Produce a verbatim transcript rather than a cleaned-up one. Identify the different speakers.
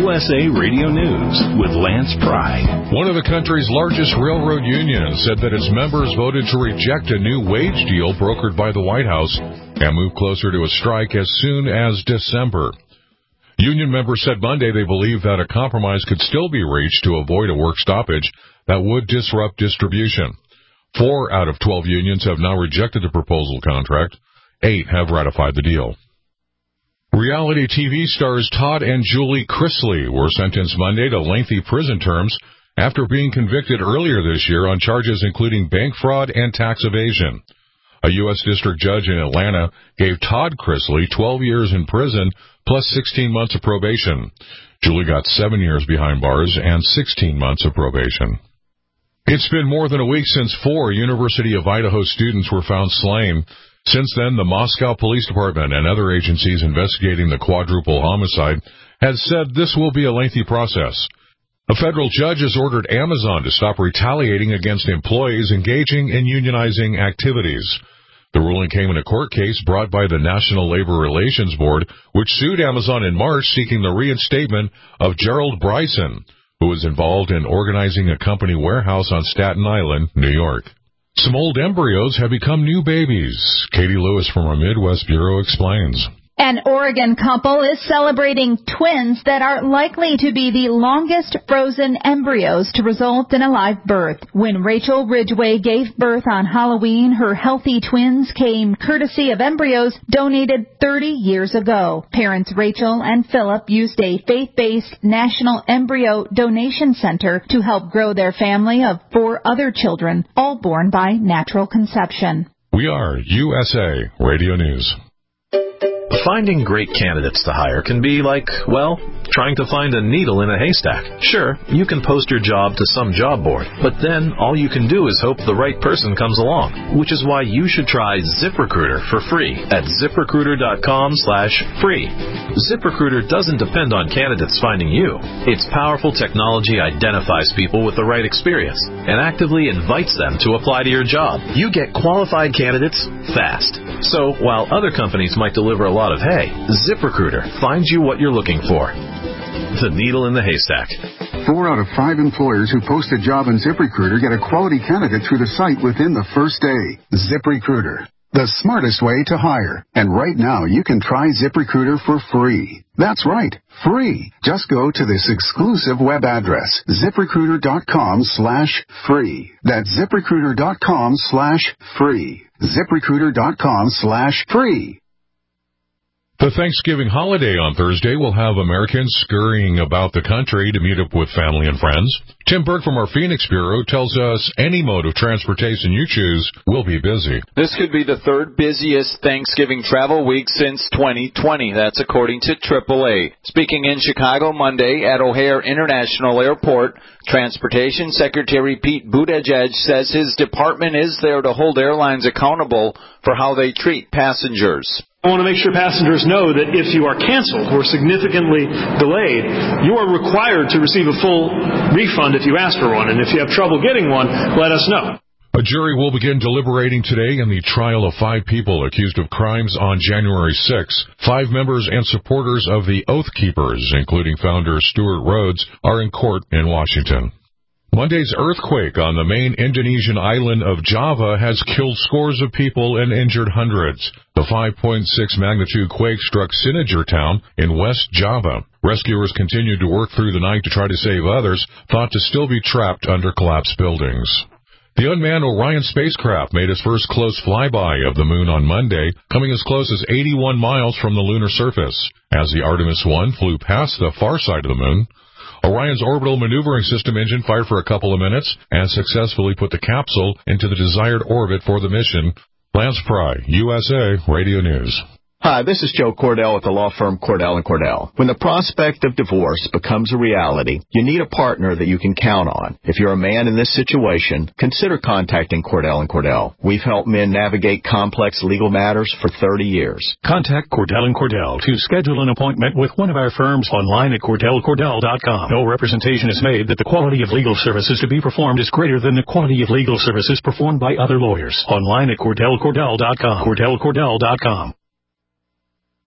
Speaker 1: U S A Radio News with Lance Pry.
Speaker 2: One of the country's largest railroad unions said that its members voted to reject a new wage deal brokered by the White House and move closer to a strike as soon as December. Union members said Monday they believe that a compromise could still be reached to avoid a work stoppage that would disrupt distribution. Four out of twelve unions have now rejected the proposal contract. Eight have ratified the deal. Reality T V stars Todd and Julie Chrisley were sentenced Monday to lengthy prison terms after being convicted earlier this year on charges including bank fraud and tax evasion. A U S district judge in Atlanta gave Todd Chrisley twelve years in prison plus sixteen months of probation. Julie got seven years behind bars and sixteen months of probation. It's been more than a week since four University of Idaho students were found slain. Since then, the Moscow Police Department and other agencies investigating the quadruple homicide has said this will be a lengthy process. A federal judge has ordered Amazon to stop retaliating against employees engaging in unionizing activities. The ruling came in a court case brought by the National Labor Relations Board, which sued Amazon in March seeking the reinstatement of Gerald Bryson, who was involved in organizing a company warehouse on Staten Island, New York. Some old embryos have become new babies. Katie Lewis from our Midwest Bureau explains.
Speaker 3: An Oregon couple is celebrating twins that are likely to be the longest frozen embryos to result in a live birth. When Rachel Ridgway gave birth on Halloween, her healthy twins came courtesy of embryos donated thirty years ago. Parents Rachel and Philip used a faith-based National Embryo Donation Center to help grow their family of four other children, all born by natural conception.
Speaker 2: We are U S A Radio News.
Speaker 4: Finding great candidates to hire can be like, well, trying to find a needle in a haystack. Sure, you can post your job to some job board, but then all you can do is hope the right person comes along, which is why you should try ZipRecruiter for free at ZipRecruiter.com slash free. ZipRecruiter doesn't depend on candidates finding you. Its powerful technology identifies people with the right experience and actively invites them to apply to your job. You get qualified candidates fast. So while other companies might deliver a lot of hay, ZipRecruiter finds you what you're looking for. The needle in the haystack.
Speaker 5: Four out of five employers who post a job on ZipRecruiter get a quality candidate through the site within the first day. ZipRecruiter, the smartest way to hire. And right now, you can try ZipRecruiter for free. That's right, free. Just go to this exclusive web address, ZipRecruiter.com slash free. That's ZipRecruiter.com slash free. ZipRecruiter.com slash free.
Speaker 2: The Thanksgiving holiday on Thursday will have Americans scurrying about the country to meet up with family and friends. Tim Burke from our Phoenix Bureau tells us any mode of transportation you choose will be busy.
Speaker 6: This could be the third busiest Thanksgiving travel week since twenty twenty. That's according to triple A. Speaking in Chicago Monday at O'Hare International Airport, Transportation Secretary Pete Buttigieg says his department is there to hold airlines accountable for how they treat passengers.
Speaker 7: I want to make sure passengers know that if you are canceled or significantly delayed, you are required to receive a full refund if you ask for one. And if you have trouble getting one, let us know.
Speaker 2: A jury will begin deliberating today in the trial of five people accused of crimes on January sixth. Five members and supporters of the Oath Keepers, including founder Stuart Rhodes, are in court in Washington. Monday's earthquake on the main Indonesian island of Java has killed scores of people and injured hundreds. The five point six magnitude quake struck Sinajar town in West Java. Rescuers continued to work through the night to try to save others, thought to still be trapped under collapsed buildings. The unmanned Orion spacecraft made its first close flyby of the moon on Monday, coming as close as eighty-one miles from the lunar surface. As the Artemis one flew past the far side of the moon, Orion's orbital maneuvering system engine fired for a couple of minutes and successfully put the capsule into the desired orbit for the mission. Lance Pry, U S A Radio News.
Speaker 8: Hi, this is Joe Cordell at the law firm Cordell and Cordell. When the prospect of divorce becomes a reality, you need a partner that you can count on. If you're a man in this situation, consider contacting Cordell and Cordell. We've helped men navigate complex legal matters for thirty years.
Speaker 1: Contact Cordell and Cordell to schedule an appointment with one of our firms online at Cordell Cordell dot com. No representation is made that the quality of legal services to be performed is greater than the quality of legal services performed by other lawyers. Online at Cordell Cordell dot com. Cordell Cordell dot com.